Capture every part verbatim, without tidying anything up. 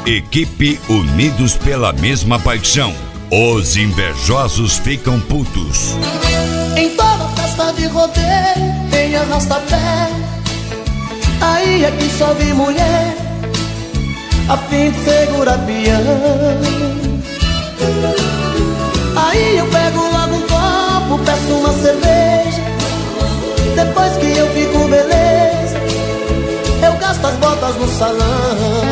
Equipe unidos pela mesma paixão. Os invejosos ficam putos. Em toda festa de rodeio tem arrasta-pé. Aí é que só vi mulher a fim de segurar peão. Aí eu pego logo um copo, peço uma cerveja. Depois que eu fico beleza, eu gasto as botas no salão.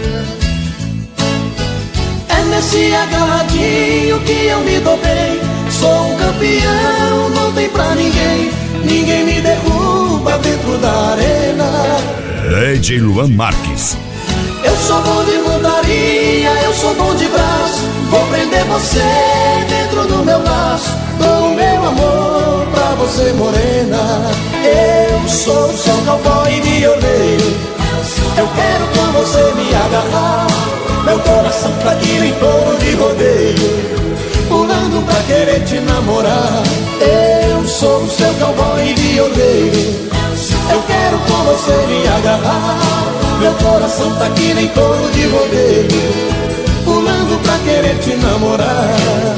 É nesse agarradinho que eu me dou bem. Sou um campeão, não tem pra ninguém. Ninguém me derruba dentro da arena. D J Luan Marques. Eu sou bom de montaria, eu sou bom de braço. Vou prender você dentro do meu laço. Dou o meu amor pra você, morena. Eu sou o seu cowboy e violeiro. Eu quero com você me agarrar. Meu coração tá aqui em touro de rodeio, pulando pra querer te namorar. Eu sou o seu cowboy e violeiro. Eu quero com você me agarrar. Meu coração tá aqui nem touro de rodeio, pulando pra querer te namorar.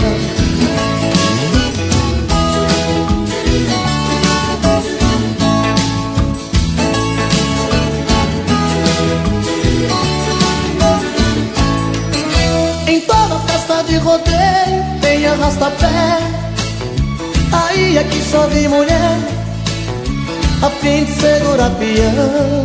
Em toda festa de rodeio tem arrasta-pé. Aí é que só vi mulher a fim de segurar peão.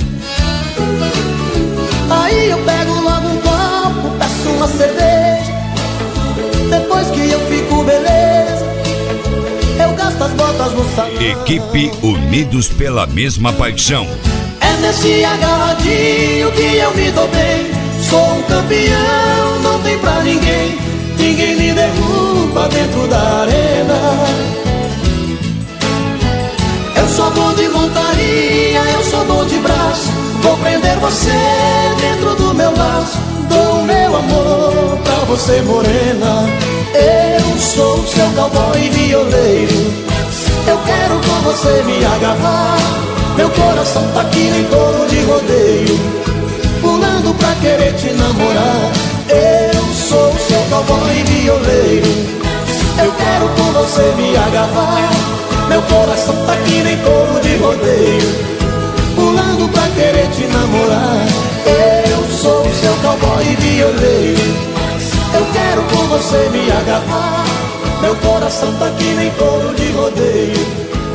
Aí eu pego logo um copo, peço uma cerveja. Depois que eu fico beleza, eu gasto as botas no salão. Equipe unidos pela mesma paixão. É nesse agarradinho que eu me dou bem. Sou um campeão, não tem pra ninguém. Ninguém me derruba dentro da arena. Eu sou bom de montaria, eu sou bom de braço. Vou prender você dentro do meu laço. Dou o meu amor pra você, morena. Eu sou o seu cowboy e violeiro. Eu quero com você me agarrar. Meu coração tá aqui nem touro de rodeio, pulando pra querer te namorar. Eu sou o seu cowboy e violeiro. Eu quero com você me agarrar. Meu coração tá aqui nem touro de rodeio, pulando pra querer te namorar. Eu sou o seu cowboy e violeiro. Eu quero com você me agarrar. Meu coração tá aqui nem touro de rodeio,